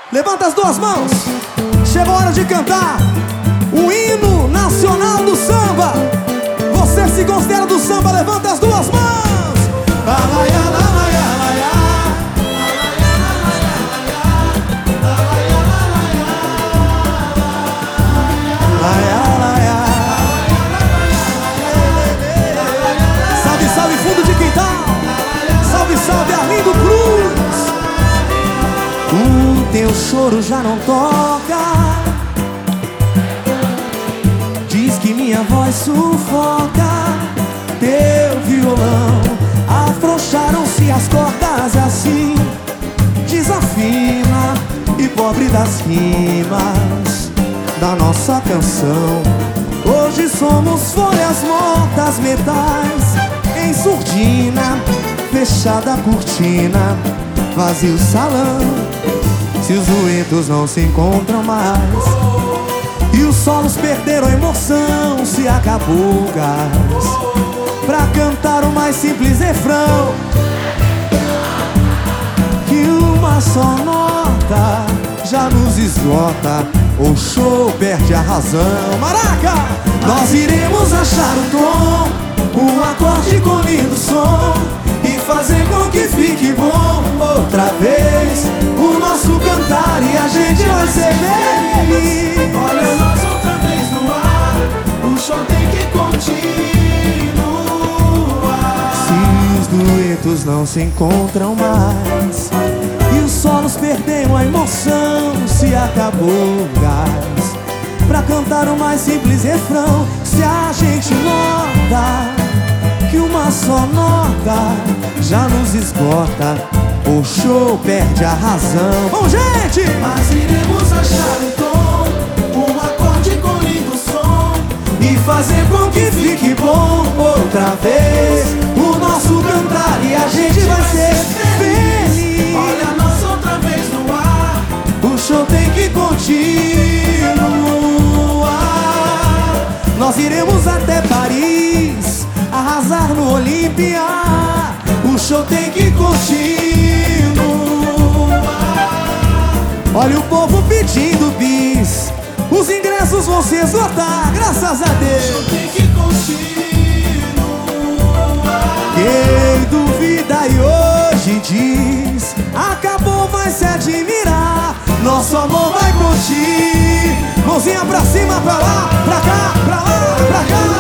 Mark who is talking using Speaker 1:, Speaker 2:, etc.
Speaker 1: Levanta as duas mãos. Chegou a hora de cantar o hino nacional do samba. Você se considera do samba, levanta as duas mãos. Salve, salve fundo de quintal. Salve, salve Arlindo Cruz. O teu choro já não toca. Diz que minha voz sufoca. Teu violão, afrouxaram-se as cordas assim. Desafina e pobre das rimas da nossa canção. Hoje somos folhas mortas, metais em surdina, fechada a cortina, vazio salão. Se os duetos não se encontram mais e os solos perderam a emoção, se acabou o gás pra cantar o mais simples refrão, que uma só nota já nos esgota, o show perde a razão. Maraca! Nós iremos achar um tom, um acorde com lindo som e fazer com que fique bom outra vez o nosso cantar e a gente vai ser feliz.
Speaker 2: Olha nós outra vez no ar, o show tem que continuar.
Speaker 1: Se os duetos não se encontram mais e os solos perderam a emoção, se acabou o gás pra cantar o mais simples refrão, se a gente nota que uma só nota já nos esgota, o show perde a razão. Bom, gente!
Speaker 2: Mas iremos achar um tom, um acorde com lindo som
Speaker 1: e fazer com que fique bom outra vez o nosso cantar e a gente vai ser feliz.
Speaker 2: Olha nós outra vez no ar,
Speaker 1: o show tem que continuar. Nós iremos até Paris, arrasar no Olímpia. O show tem que continuar. Olha o povo pedindo bis, os ingressos vão se esgotar, graças a Deus.
Speaker 2: o show tem que continuar.
Speaker 1: Quem duvida e hoje diz acabou, vai se admirar. Nosso amor vai curtir. Mãozinha pra cima, pra lá, pra cá, pra lá, pra cá.